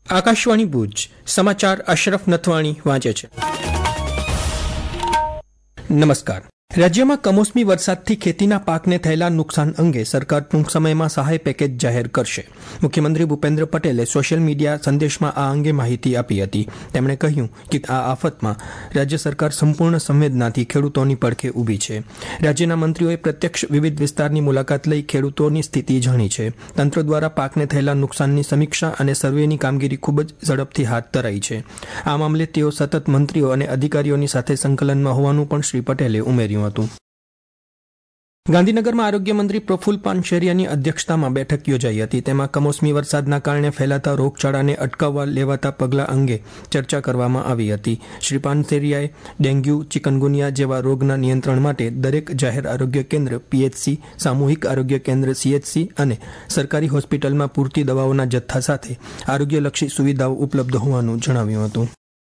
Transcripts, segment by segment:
આકાશવાણી ભુજ સમાચાર અશરફ નથવાણી વાંચે છે. નમસ્કાર. રાજ્યમાં કમોસમી વરસાદથી ખેતીના પાકને થયેલા નુકસાન અંગે સરકાર ટૂંક સમયમાં સહાય પેકેજ જાહેર કરશે. મુખ્યમંત્રી ભૂપેન્દ્ર પટેલે સોશિયલ મીડિયા સંદેશમાં આ અંગે માહિતી આપી હતી. તેમણે કહ્યું કે આ આફતમાં રાજ્ય સરકાર સંપૂર્ણ સંવેદનાથી ખેડૂતોની પડખે ઊભી છે. રાજ્યના મંત્રીઓએ પ્રત્યક્ષ વિવિધ વિસ્તારની મુલાકાત લઈ ખેડૂતોની સ્થિતિ જાણી છે. તંત્ર દ્વારા પાકને થયેલા નુકસાનની સમીક્ષા અને સર્વેની કામગીરી ખૂબ જ ઝડપથી હાથ ધરાઈ છે. આ મામલે તેઓ સતત મંત્રીઓ અને અધિકારીઓની સાથે સંકલનમાં હોવાનું પણ શ્રી પટેલે ઉમેર્યું હતું. ગાંધીનગરમાં આરોગ્ય મંત્રી પ્રફુલ્લ પાનશેરિયાની અધ્યક્ષતામાં બેઠક યોજાઈ હતી. તેમાં કમોસમી વરસાદના કારણે ફેલાતા રોગચાળાને અટકાવવા લેવાતા પગલાં અંગે ચર્ચા કરવામાં આવી હતી. શ્રી પાનશેરિયાએ ડેન્ગ્યુ, ચિકનગુનિયા જેવા રોગના નિયંત્રણ માટે દરેક જાહેર આરોગ્ય કેન્દ્ર પીએચસી, સામૂહિક આરોગ્ય કેન્દ્ર સીએચસી અને સરકારી હોસ્પિટલમાં પૂરતી દવાઓના જથ્થા સાથે આરોગ્યલક્ષી સુવિધાઓ ઉપલબ્ધ હોવાનું જણાવ્યું હતું.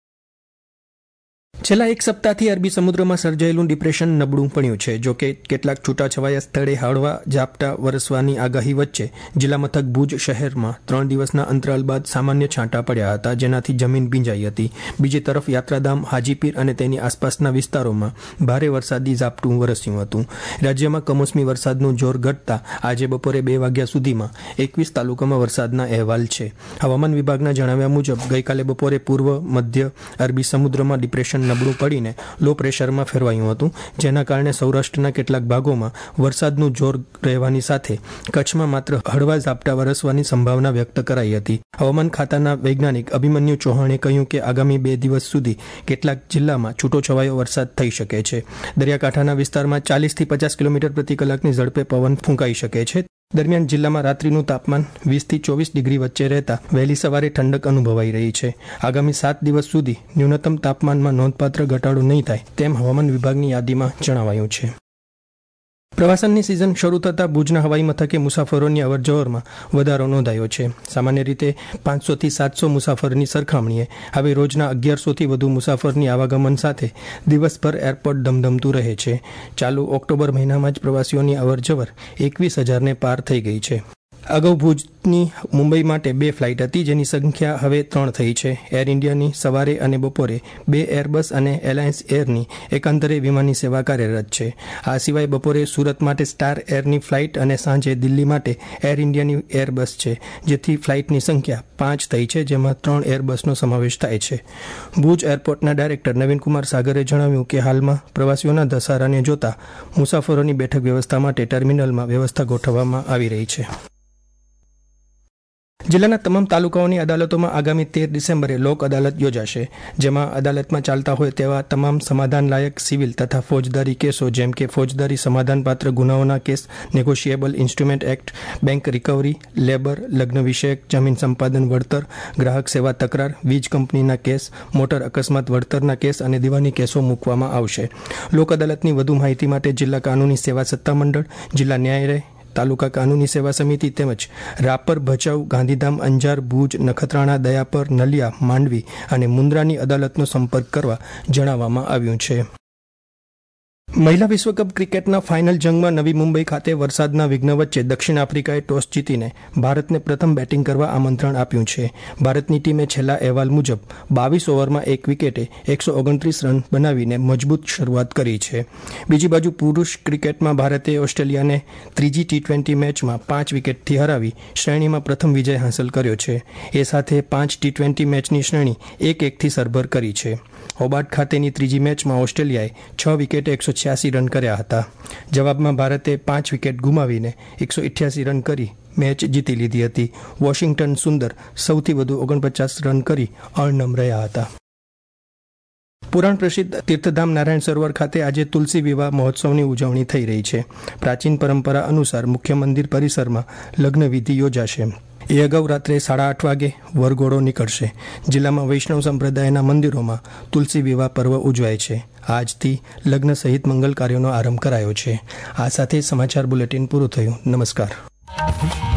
છેલ્લા એક સપ્તાહથી અરબી સમુદ્રમાં સર્જાયેલું ડિપ્રેશન નબળું પડ્યું છે. જોકે કેટલાક છૂટાછવાયા સ્થળે હળવા ઝાપટા વરસવાની આગાહી વચ્ચે જિલ્લા મથક ભુજ શહેરમાં 3 દિવસના અંતરાલ બાદ સામાન્ય છાંટા પડ્યા હતા, જેનાથી જમીન ભીંજાઈ હતી. બીજી તરફ યાત્રાધામ હાજીપીર અને તેની આસપાસના વિસ્તારોમાં ભારે વરસાદી ઝાપટું વરસ્યું હતું. રાજ્યમાં કમોસમી વરસાદનું જોર ઘટતા આજે બપોરે 2 વાગ્યા સુધીમાં 21 તાલુકામાં વરસાદના અહેવાલ છે. હવામાન વિભાગના જણાવ્યા મુજબ ગઈકાલે બપોરે પૂર્વ મધ્ય અરબી સમુદ્રમાં ડિપ્રેશન નબળું પડીને લો પ્રેશરમાં ફેરવાયું હતું, જેના કારણે સૌરાષ્ટ્રના કેટલાક ભાગોમાં વરસાદનું જોર રહેવાની સાથે કચ્છમાં માત્ર હળવા ઝાપટા વરસવાની સંભાવના વ્યક્ત કરાઈ હતી. હવામાન ખાતાના વૈજ્ઞાનિક અભિમન્યુ ચૌહાણે કહ્યું કે આગામી 2 દિવસ સુધી કેટલાક જિલ્લામાં છૂટોછવાયો વરસાદ થઈ શકે છે. દરિયાકાંઠાના વિસ્તારમાં 40 થી 50 કિલોમીટર પ્રતિ કલાકની ઝડપે પવન ફૂંકાઈ શકે છે. દરમિયાન જિલ્લામાં રાત્રિનું તાપમાન 20 થી 24 ડિગ્રી વચ્ચે રહેતા વહેલી સવારે ઠંડક અનુભવાઈ રહી છે. આગામી 7 દિવસ સુધી ન્યૂનતમ તાપમાનમાં નોંધપાત્ર ઘટાડો નહીં થાય તેમ હવામાન વિભાગની યાદીમાં જણાવાયું છે. પ્રવાસનની સિઝન શરૂ થતાં ભુજના હવાઈ મથકે મુસાફરોની અવરજવરમાં વધારો નોંધાયો છે. સામાન્ય રીતે 500 થી 700 મુસાફરની સરખામણીએ હવે રોજના 1100 થી વધુ મુસાફરની આવાગમન સાથે દિવસભર એરપોર્ટ ધમધમતું રહે છે. ચાલુ ઓક્ટોબર મહિનામાં જ પ્રવાસીઓની અવરજવર 21,000ને પાર થઈ ગઈ છે. અગાઉ ભુજની મુંબઈ માટે 2 ફ્લાઇટ હતી, જેની સંખ્યા હવે 3 થઈ છે. એર ઇન્ડિયાની સવારે અને બપોરે 2 એરબસ અને એલાયન્સ એરની એકાંતરે વિમાની સેવા કાર્યરત છે. આ સિવાય બપોરે સુરત માટે સ્ટાર એરની ફ્લાઇટ અને સાંજે દિલ્હી માટે એર ઇન્ડિયાની એરબસ છે, જેથી ફ્લાઇટની સંખ્યા 5 થઈ છે, જેમાં 3 એરબસનો સમાવેશ થાય છે. ભુજ એરપોર્ટના ડાયરેક્ટર નવીનકુમાર સાગરે જણાવ્યું કે હાલમાં પ્રવાસીઓના ધસારાને જોતા મુસાફરોની બેઠક વ્યવસ્થા માટે ટર્મિનલમાં વ્યવસ્થા ગોઠવવામાં આવી રહી છે. જિલ્લાના તમામ તાલુકાઓની અદાલતોમાં આગામી 13 ડિસેમ્બરે લોક અદાલત યોજાશે, જેમાં અદાલતમાં ચાલતા હોય તેવા તમામ સમાધાનલાયક સિવિલ તથા ફોજદારી કેસો જેમ કે ફોજદારી સમાધાનપાત્ર ગુનાઓના case, negotiable instrument act, bank recovery, labour, લગ્ન વિષયક, જમીન સંપાદન વળતર, ગ્રાહક સેવા તકરાર, વીજ કંપનીના કેસ, મોટર અકસ્માત વળતરના કેસ અને દીવાની કેસો મૂકવામાં આવશે. લોક અદાલતની વધુ માહિતી માટે જિલ્લા કાનૂની સેવા સત્તામંડળ, જિલ્લા ન્યાયાલય, તાલુકા કાનૂની સેવા સમિતિ તેમજ રાપર, ભચાઉ, ગાંધીધામ, અંજાર, ભુજ, નખત્રાણા, દયાપર, નલિયા, માંડવી અને મુન્દ્રાની અદાલતનો સંપર્ક કરવા જણાવવામાં આવ્યું છે. મહિલા વિશ્વકપ ક્રિકેટના ફાઇનલ જંગમાં નવી મુંબઈ ખાતે વરસાદના વિઘ્ન વચ્ચે દક્ષિણ આફ્રિકાએ ટોસ જીતીને ભારતને પ્રથમ બેટિંગ કરવા આમંત્રણ આપ્યું છે. ભારતની ટીમે છેલ્લા અહેવાલ મુજબ 22 ઓવરમાં 1 વિકેટે 129 રન બનાવીને મજબૂત શરૂઆત કરી છે. બીજી બાજુ પુરુષ ક્રિકેટમાં ભારતે ઓસ્ટ્રેલિયાને ત્રીજી T20 મેચમાં 5 વિકેટથી હરાવી શ્રેણીમાં પ્રથમ વિજય હાંસલ કર્યો છે. એ સાથે 5 T20 મેચની શ્રેણી 1-1થી સરભર કરી છે. હોબાર્ટ ખાતેની ત્રીજી મેચમાં ઓસ્ટ્રેલિયાએ 6 વિકેટે 186 રન કર્યા હતા. જવાબમાં ભારતે 5 વિકેટ ગુમાવીને 188 રન કરી મેચ જીતી લીધી હતી. વોશિંગ્ટન સુંદર સૌથી વધુ 49 રન કરી અણનમ રહ્યા હતા. પુરાણ પ્રસિદ્ધ તીર્થધામ નારાયણ સરોવર ખાતે આજે તુલસી વિવાહ મહોત્સવની ઉજવણી થઈ રહી છે. પ્રાચીન પરંપરા અનુસાર મુખ્ય મંદિર પરિસરમાં લગ્ન વિધિ યોજાશે. એ અગાઉ રાત્રે 8:30 વાગે વરઘોડો નીકળશે. જિલ્લામાં વૈષ્ણવ સંપ્રદાયના મંદિરોમાં તુલસી વિવાહ પર્વ ઉજવાય છે. આજથી લગ્ન સહિત મંગલ કાર્યોનો આરંભ કરાયો છે. આ સાથે સમાચાર બુલેટિન પૂરું થયું. નમસ્કાર.